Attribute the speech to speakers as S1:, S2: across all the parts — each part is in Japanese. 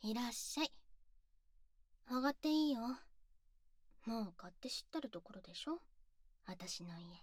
S1: いらっしゃい。上がっていいよ。もう買って知ったるところでしょ、私の家。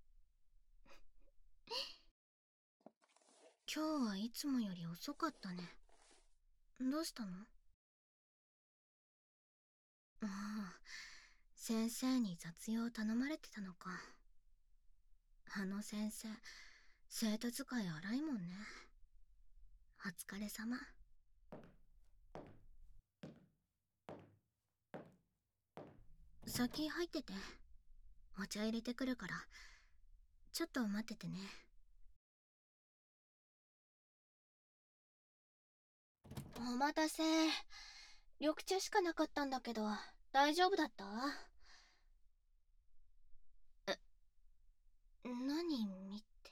S1: 今日はいつもより遅かったね。どうしたの？ああ、先生に雑用頼まれてたのか。あの先生、生徒使い荒いもんね。お疲れ様。先入ってて。お茶入れてくるから。ちょっと待っててね。お待たせ。緑茶しかなかったんだけど、大丈夫だった？何見て。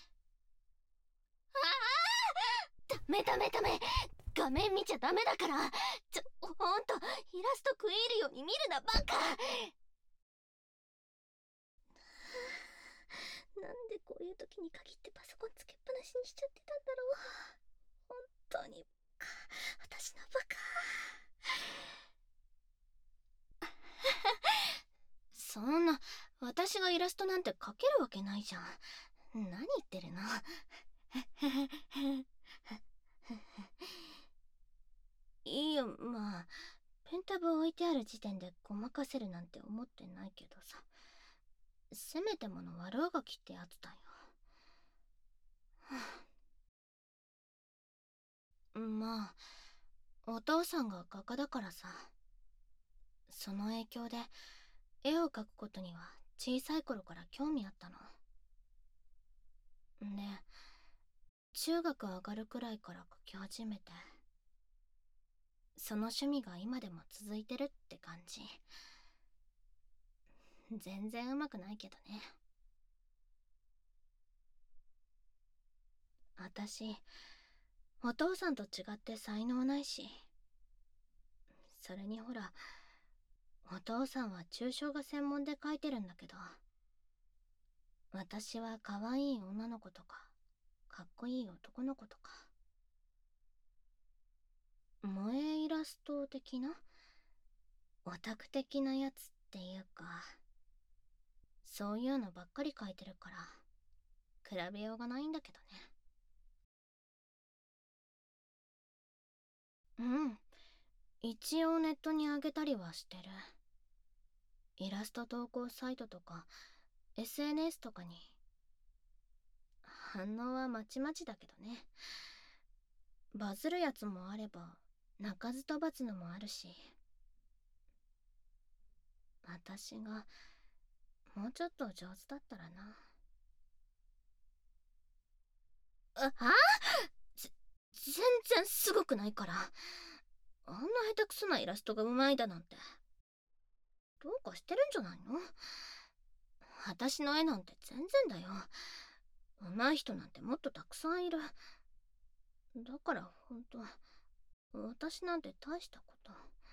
S1: ダメダメダメ、画面見ちゃダメだから。ほんと、イラスト食い入るように見るな、バカ。なんでこういう時に限ってパソコンつけっぱなしにしちゃってたんだろう。本当にバカ、私のバカ。そんな、私がイラストなんて描けるわけないじゃん。何言ってるの？いいよ、まあ、ペンタブ置いてある時点でごまかせるなんて思ってないけどさ。せめてもの悪あがきってやつだよ。まあ、お父さんが画家だからさ。その影響で、絵を描くことには小さい頃から興味あったの。で、中学上がるくらいから描き始めて、その趣味が今でも続いてるって感じ。全然うまくないけどね。私、お父さんと違って才能ないし。それにほら、お父さんは抽象画専門で描いてるんだけど、私は可愛い女の子とか、かっこいい男の子とか。萌えイラスト的な、オタク的なやつっていうか、そういうのばっかり描いてるから、比べようがないんだけどね。うん。一応ネットに上げたりはしてる。イラスト投稿サイトとか、SNS とかに。反応はまちまちだけどね。バズるやつもあれば、鳴かず飛ばずのもあるし。私が、もうちょっと上手だったらな。ぜ全然すごくないから。あんな下手くそなイラストがうまいだなんて。どうかしてるんじゃないの？私の絵なんて全然だよ。上手い人なんてもっとたくさんいる。だからほんと、私なんて大したこと。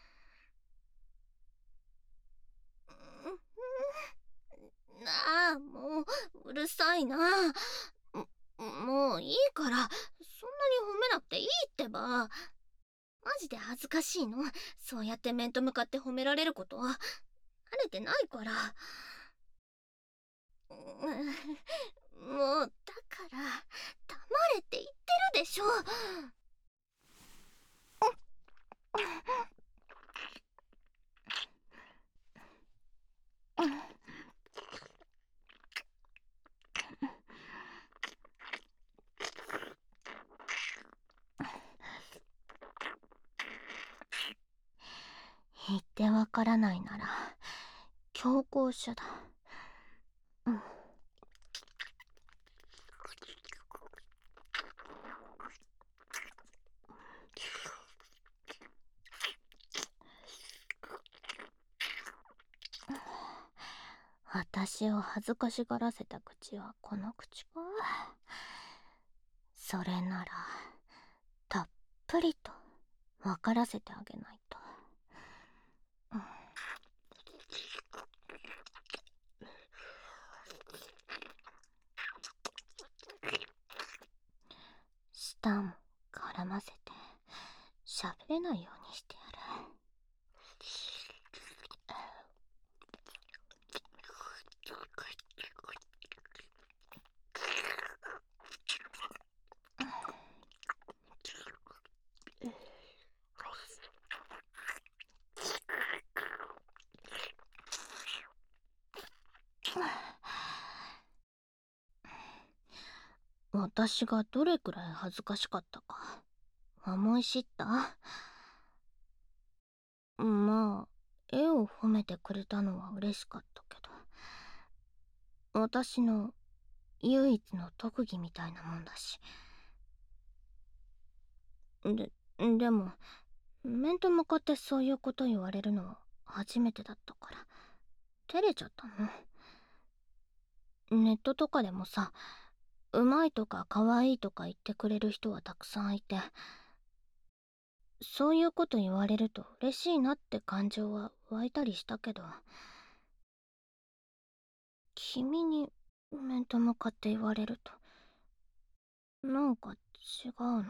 S1: なあ、もう、うるさいな。もういいから、そんなに褒めなくていいってば。マジで恥ずかしいの。そうやって面と向かって褒められることは。慣れてないから。もう、だから、黙れって言ってるでしょ。言ってわからないなら、強行者だ。うん。私を恥ずかしがらせた口はこの口か。それなら、たっぷりと分からせてあげないと。うん。舌も絡ませて、 喋れないようにしてやる。私がどれくらい恥ずかしかったか思い知った？まあ、絵を褒めてくれたのは嬉しかったけど、私の唯一の特技みたいなもんだし。でも、面と向かってそういうこと言われるのは初めてだったから、照れちゃったの。ネットとかでもさ、うまいとかかわいいとか言ってくれる人はたくさんいて、そういうこと言われると嬉しいなって感情は湧いたりしたけど、君に面と向かって言われると、なんか違うの。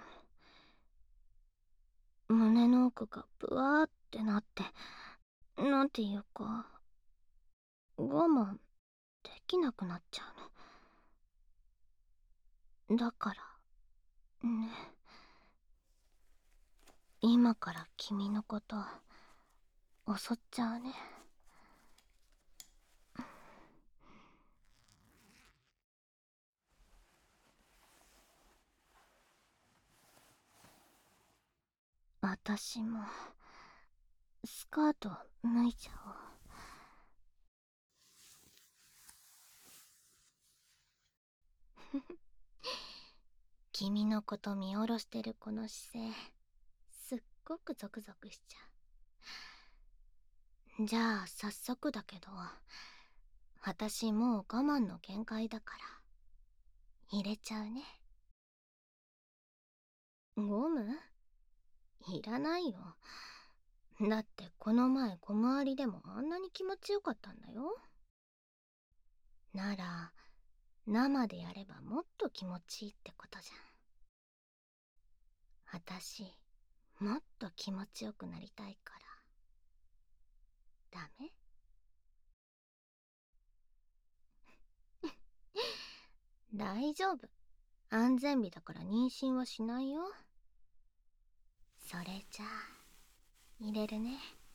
S1: 胸の奥がブワーってなって、なんていうか、我慢できなくなっちゃうの。だからね、今から君のこと襲っちゃうね。私もスカート脱いじゃおう。君のこと見下ろしてるこの姿勢、すっごくゾクゾクしちゃう。じゃあ早速だけど、私もう我慢の限界だから入れちゃうね。ゴム？いらないよ。だってこの前小回りでもあんなに気持ちよかったんだよ。なら生でやればもっと気持ちいいってことじゃん。私もっと気持ちよくなりたいから。ダメ？大丈夫。安全日だから妊娠はしないよ。それじゃあ入れるね。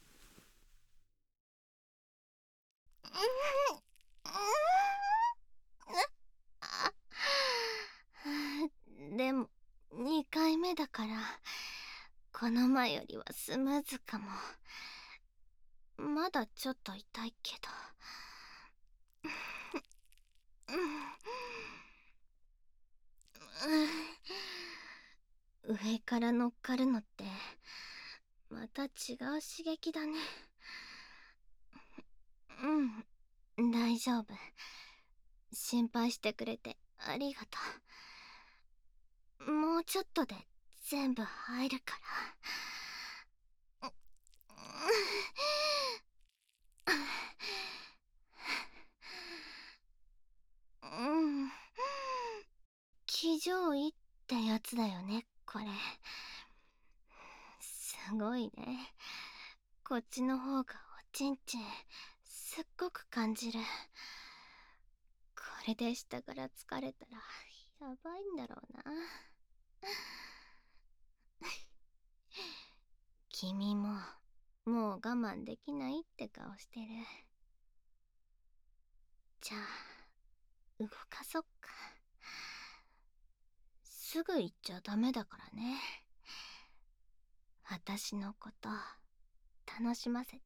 S1: でも2回目だからこの前よりはスムーズかも。まだちょっと痛いけど、上から乗っかるのってまた違う刺激だね。大丈夫。心配してくれてありがとう。もうちょっとで全部入るから。騎乗位ってやつだよね、これ。すごいね。こっちの方がおちんちんすっごく感じる。これで下から疲れたらやばいんだろうな。君ももう我慢できないって顔してる。じゃあ動かそっか。すぐ行っちゃダメだからね。私のこと楽しませて。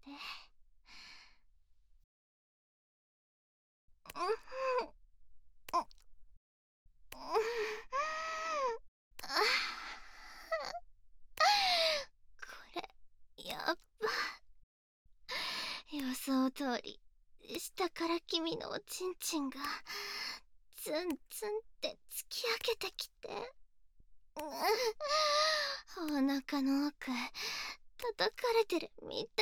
S1: これやっば。予想通り下から君のおちんちんがツンツンって突き上げてきて、お腹の奥叩かれてるみたい。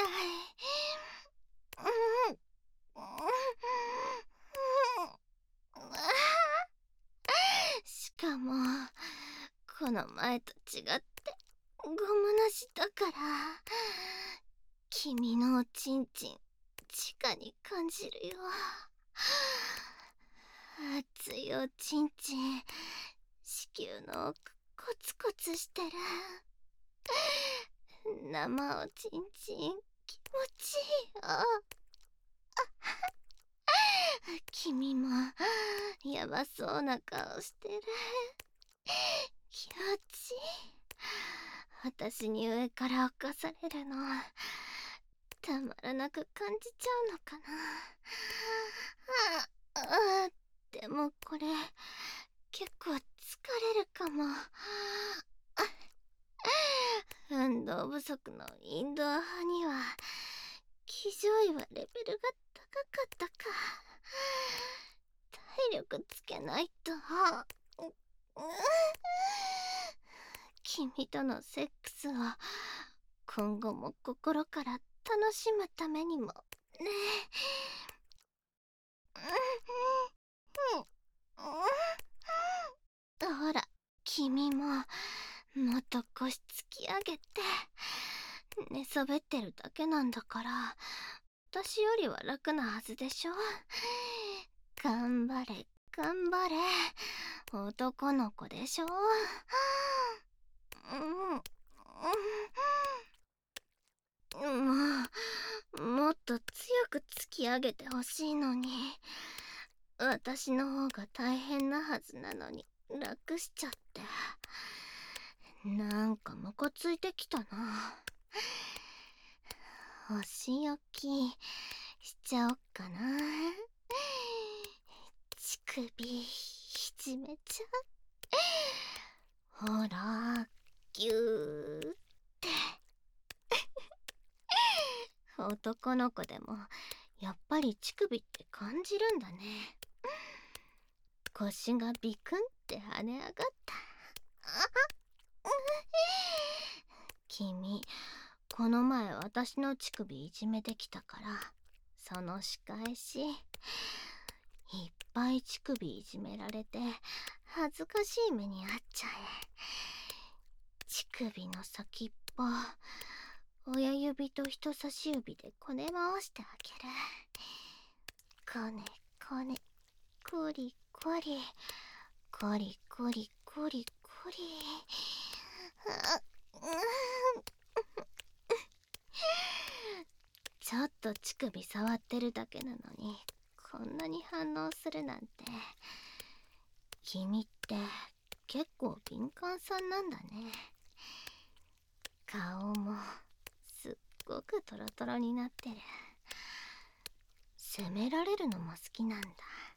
S1: しかもこの前と違ってゴムなしだから君のおちんちん直に感じるよ。熱いおちんちん、子宮の奥コツコツしてる。生おちんちん気持ちいいよ。君もやばそうな顔してる。気持ちいい。私に上から侵されるのたまらなく感じちゃうのかな。でもこれ結構疲れるかも。運動不足のインドア派には騎乗位はレベルが高かったか。体力つけないと。君とのセックスを今後も心から楽しむためにもね。ほら、君ももっと腰突き上げて。寝そべってるだけなんだから私よりは楽なはずでしょ。頑張れ頑張れ、男の子でしょ。もっと強く突き上げてほしいのに。私の方が大変なはずなのに楽しちゃって。なんかムカついてきたな。お仕置きしちゃおっかな。乳首いじめちゃう。ほらギューって男の子でもやっぱり乳首って感じるんだね。腰がビクンって跳ね上がった。君この前私の乳首いじめてきたからその仕返し。いっぱい乳首いじめられて恥ずかしい目に遭っちゃえ。乳首の先っぽ親指と人差し指でこね回してあげる。こねこねコリコリコリコリコリコリ。ちょっと乳首触ってるだけなのにこんなに反応するなんて。君って結構敏感さんなんだね。顔もすっごくトロトロになってる。責められるのも好きなんだ。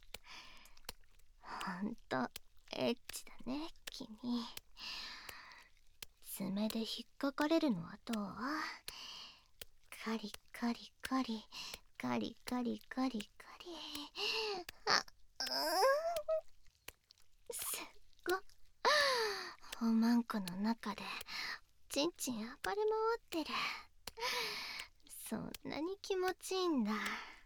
S1: ほんとエッチだね君。爪で引っかかれるのはどう？カリカリカリカリカリカリカリ。すっごっ。おまんこの中でちんちん暴れ回ってる。そんなに気持ちいいんだ。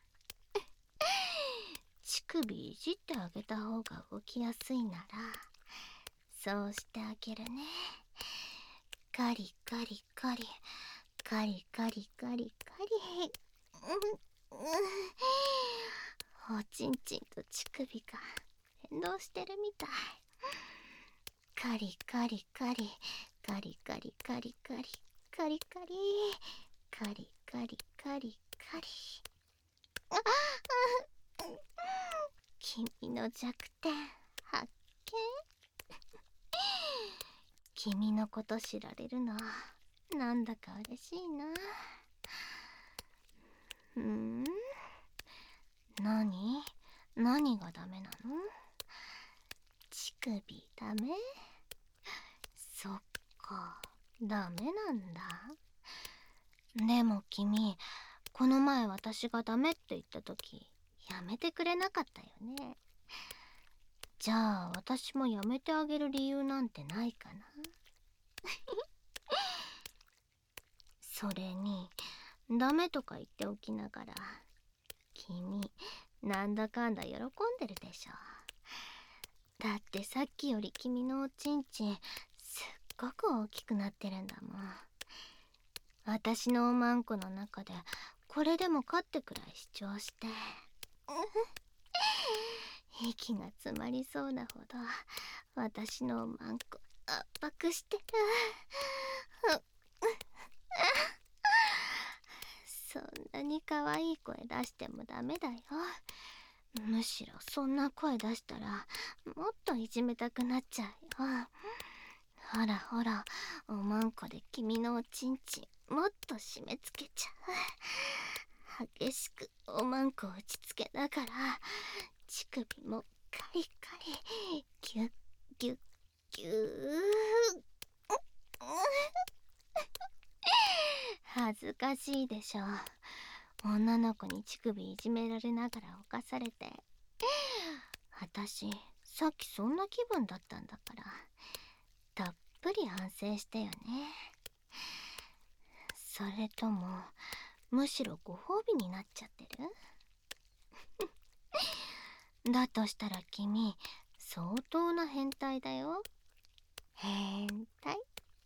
S1: 乳首いじってあげた方が動きやすいならそうしてあげるね。カリカリカリカリカリカリカリ。おちんちんと乳首が連動してるみたい。カリカリカリカリカリカリカリカリカリカリカリカリカリ。君の弱点発見。君のこと知られるのなんだか嬉しいな。何がダメなの？乳首ダメ？そっか、ダメなんだ。でも君この前私がダメって言った時やめてくれなかったよね。じゃあ私もやめてあげる理由なんてないかな。それにダメとか言っておきながら君なんだかんだ喜んでるでしょ。だってさっきより君のおちんちんすっごく大きくなってるんだもん。私のおまんこの中でこれでもかってくらい主張して、息が詰まりそうなほど私のおまんこ圧迫してる。そんなに可愛い声出してもダメだよ。むしろそんな声出したらもっといじめたくなっちゃうよ。ほらほら、おまんこで君のおちんちんもっと締め付けちゃう。激しくおまんこを打ちつけながら乳首もカリカリギュッギュッギュー。恥ずかしいでしょ。女の子に乳首いじめられながら犯されて。私さっきそんな気分だったんだから、たっぷり反省してよね。それともむしろご褒美になっちゃってる？だとしたら君相当な変態だよ。変態。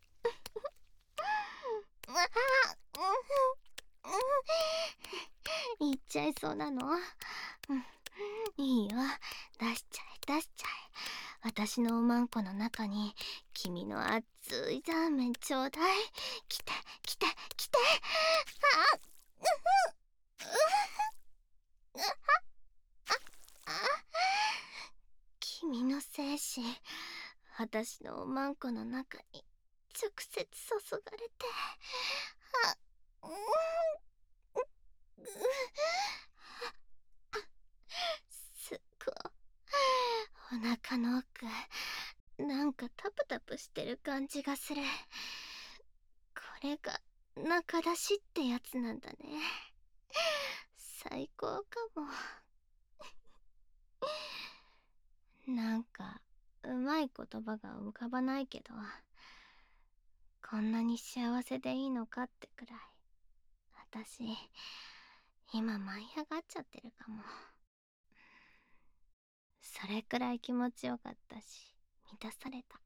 S1: 言っちゃいそうなの？いいよ、出しちゃえ出しちゃえ。私のおまんこの中に君の熱いザーメンちょうだい。来て来て来て。君の精子私のおまんこの中に直接注がれて、すっごいお腹の奥なんかタプタプしてる感じがする。これが中出しってやつなんだね。最高かも。なんかうまい言葉が浮かばないけど、こんなに幸せでいいのかってくらい私今舞い上がっちゃってるかも。それくらい気持ちよかったし満たされた。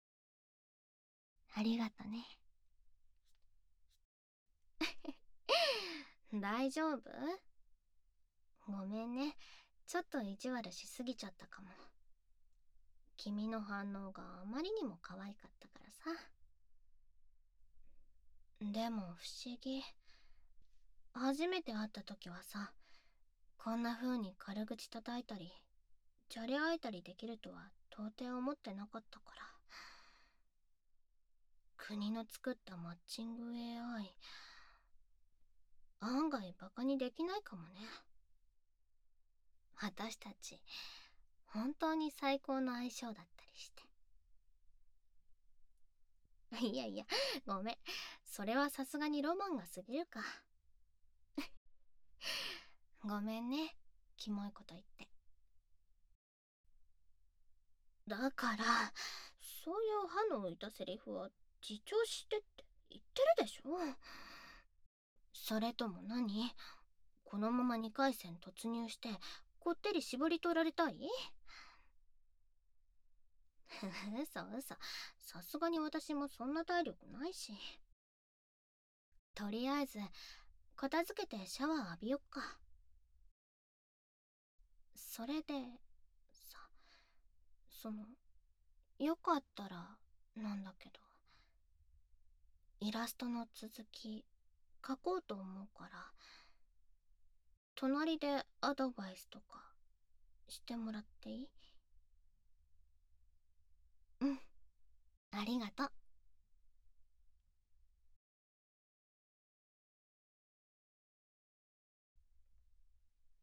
S1: ありがとね。大丈夫？ごめんね、ちょっと意地悪しすぎちゃったかも。君の反応があまりにも可愛かったからさ。でも不思議、初めて会った時はさ、こんな風に軽口叩いたりじゃれ合えたりできるとは到底思ってなかったから。国の作ったマッチング AI、 案外バカにできないかもね。私たち本当に最高の相性だったりして。いやいや、ごめん、それはさすがにロマンが過ぎるか。ごめんね、キモいこと言って。だからそういう歯の浮いたセリフは自重してって言ってるでしょ。それとも何？このまま2回戦突入してこってり絞り取られたい？嘘嘘、さすがに私もそんな体力ないし。とりあえず片付けてシャワー浴びよっか。それでさ、よかったらなんだけど、イラストの続き書こうと思うから、隣でアドバイスとかしてもらっていい？うん、ありがとう。